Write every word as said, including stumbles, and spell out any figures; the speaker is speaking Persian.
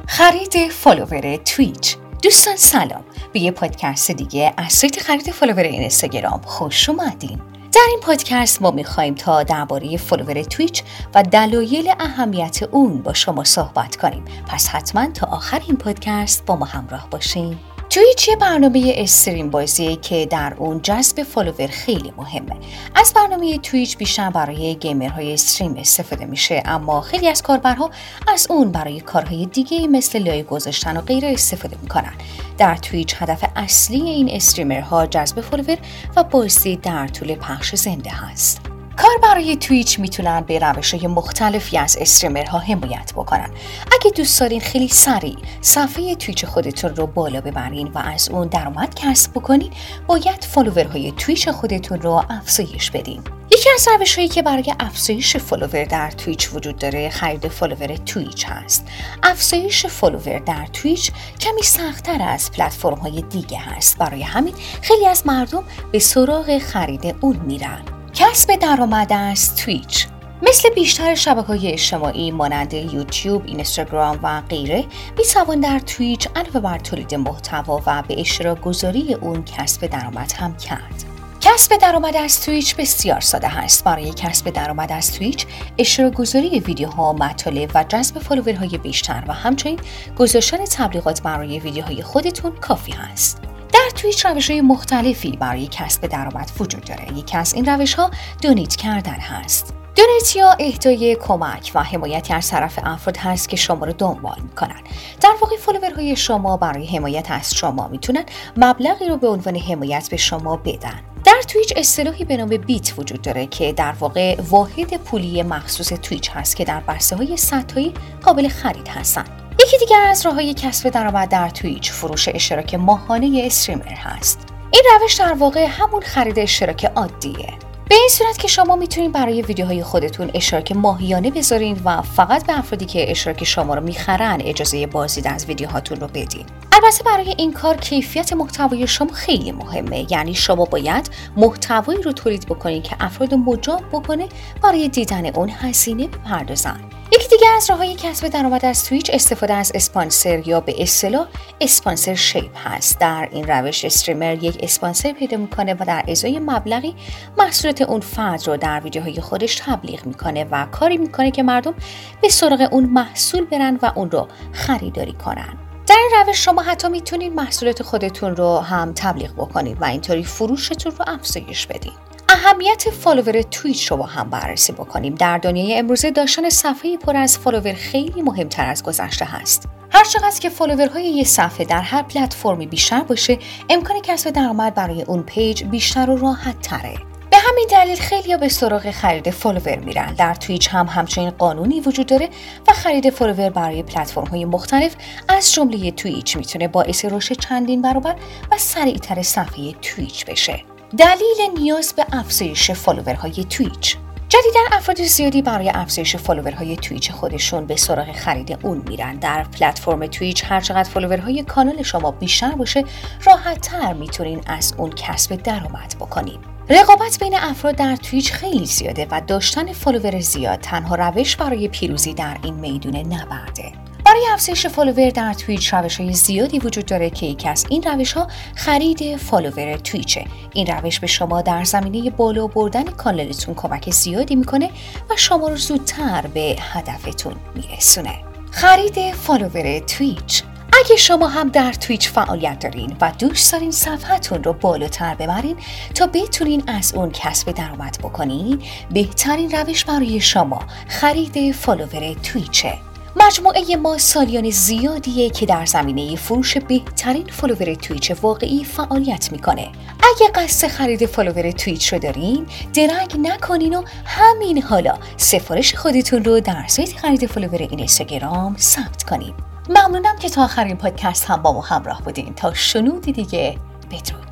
خرید فالوور تویچ. دوستان سلام، به یه پادکست دیگه از سایت خرید فالوور اینستاگرام خوش اومدین. در این پادکست ما میخوایم تا درباره فالوور تویچ و دلایل اهمیت اون با شما صحبت کنیم. پس حتما تا آخر این پادکست با ما همراه باشین. تویچ یه برنامه استریم بازیه که در اون جذب فالوور خیلی مهمه. از برنامه تویچ بیشتر برای گیمرهای استریم استفاده میشه، اما خیلی از کاربرها از اون برای کارهای دیگه مثل لایو گذاشتن و غیره استفاده میکنن. در تویچ هدف اصلی این استریمرها جذب فالوور و بازی در طول پخش زنده هست. کاربرای تویچ میتونن به روش‌های مختلفی از استریمرها حمایت بکنن. اگه دوست دارین خیلی سریع صفحه تویچ خودتون رو بالا ببرین و از اون درآمد کسب بکنین، باید فالوورهای تویچ خودتون رو افزایش بدین. یکی از روش‌هایی که برای افزایش فالوور در تویچ وجود داره، خرید فالوور تویچ هست. افزایش فالوور در تویچ کمی سخت‌تر از پلتفرم‌های دیگه هست. برای همین خیلی از مردم به سراغ خرید اون میرن. کسب درآمد از تویچ. مثل بیشتر شبکه‌های اجتماعی مانند یوتیوب، اینستاگرام و غیره، می‌توان در تویچ علاوه بر تولید محتوا و به اشتراک گذاری اون کسب درآمد هم کرد. کسب درآمد از تویچ بسیار ساده هست. برای کسب درآمد از تویچ، اشتراک گذاری ویدیوها، مطالب و جذب فالوورهای بیشتر و همچنین گذاشتن تبلیغات برای ویدیوهای خودتون کافی هست. در تویچ روش‌های مختلفی برای کسب درآمد وجود داره. یکی از این روش‌ها دونیت کردن هست. دونیت یا اهدای کمک و حمایتی از طرف افراد هست که شما رو دنبال می‌کنن. در واقع فالوورهای شما برای حمایت از شما میتونن مبلغی رو به عنوان حمایت به شما بدن. در تویچ اصطلاحی به نام بیت وجود داره که در واقع واحد پولی مخصوص تویچ هست که در بسته‌های صدتایی قابل خرید هستن. یکی دیگر از راه‌های کسب درآمد در تویچ فروش اشتراک ماهانه استریمر هست. این روش در واقع همون خرید اشتراک عادیه. به این صورت که شما میتونید برای ویدیوهای خودتون اشتراک ماهیانه بذارین و فقط به افرادی که اشتراک شما رو میخرن اجازه بازدید از ویدیوهاتون رو بدین. البته برای این کار کیفیت محتوای شما خیلی مهمه، یعنی شما باید محتوایی رو تولید بکنید که افراد مجاب بکنه برای دیدن اون هزینه بپردازن. یکی دیگه از راه‌های کسب درآمد از تویچ استفاده از اسپانسر یا به اصطلاح اسپانسرشیپ هست. در این روش استریمر یک اسپانسر پیدا میکنه و در ازای مبلغی محصولات اون فرد رو در ویدیوهای خودش تبلیغ میکنه و کاری میکنه که مردم به سراغ اون محصول برن و اون رو خریداری کنن. در این روش شما حتی میتونید محصولات خودتون رو هم تبلیغ بکنید و اینطوری فروشتون رو افزایش بدین. اهمیت فالوور تویچ رو با هم بررسی بکنیم. در دنیای امروزه داشتن صفحه‌ای پر از فالوور خیلی مهمتر از گذشته هست. هر چقدر که فالوورهای یه صفحه در هر پلتفرمی بیشتر باشه، امکان کسب درآمد برای اون پیج بیشتر و راحت تره. به همین دلیل خیلی‌ها به سراغ خرید فالوور میرن. در تویچ هم همچنین قانونی وجود داره و خرید فالوور برای پلتفرم‌های مختلف از جمله تویچ میتونه باعث رشد چندین برابر و سریعتر صفحه تویچ بشه. دلیل نیاز به افزایش فالوورهای تویچ. جدیداً افراد زیادی برای افزایش فالوورهای تویچ خودشون به سراغ خرید اون میرن. در پلتفرم تویچ هر چقدر فالوورهای کانال شما بیشتر باشه، راحت‌تر میتونین از اون کسب درآمد بکنین. رقابت بین افراد در تویچ خیلی زیاده و داشتن فالوور زیاد تنها روش برای پیروزی در این میدون نبرده. برای افزایش فالوور در تویچ روش‌های زیادی وجود داره که یکی از این روش‌ها خرید فالوور تویچه. این روش به شما در زمینه بالا بردن کانالتون کمک زیادی میکنه و شما رو زودتر به هدفتون میرسونه. خرید فالوور تویچ. اگه شما هم در تویچ فعالیت دارین و دوست دارین صفحتون رو بالاتر ببرین تا بتونین از اون کسب درآمد بکنین، بهترین روش برای شما خرید فالوور تویچه. مجموعه ما سالیان زیادیه که در زمینه فروش بهترین فالوور تویچ واقعی فعالیت میکنه. اگه قصد خرید فالوور تویچ رو دارین، درنگ نکنین و همین حالا سفارش خودتون رو در سایت خرید فالوور اینستاگرام ثبت کنین. ممنونم که تا آخرین پادکست هم با ما همراه بودین. تا شنودی دیگه، بدرود.